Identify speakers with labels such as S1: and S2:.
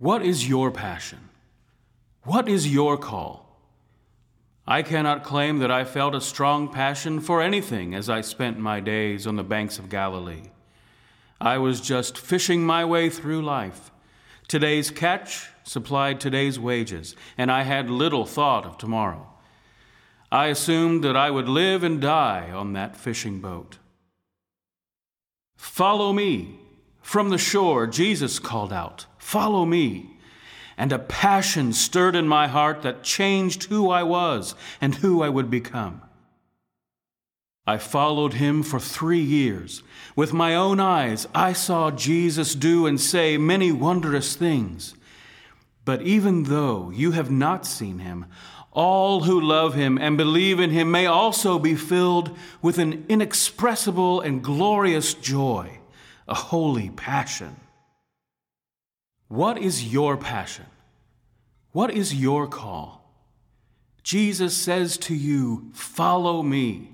S1: What is your passion? What is your call? I cannot claim that I felt a strong passion for anything as I spent my days on the banks of Galilee. I was just fishing my way through life. Today's catch supplied today's wages, and I had little thought of tomorrow. I assumed that I would live and die on that fishing boat. "Follow me." From the shore, Jesus called out, "Follow me." And a passion stirred in my heart that changed who I was and who I would become. I followed him for 3 years. With my own eyes, I saw Jesus do and say many wondrous things. But even though you have not seen him, all who love him and believe in him may also be filled with an inexpressible and glorious joy, a holy passion. What is your passion? What is your call? Jesus says to you, "Follow me."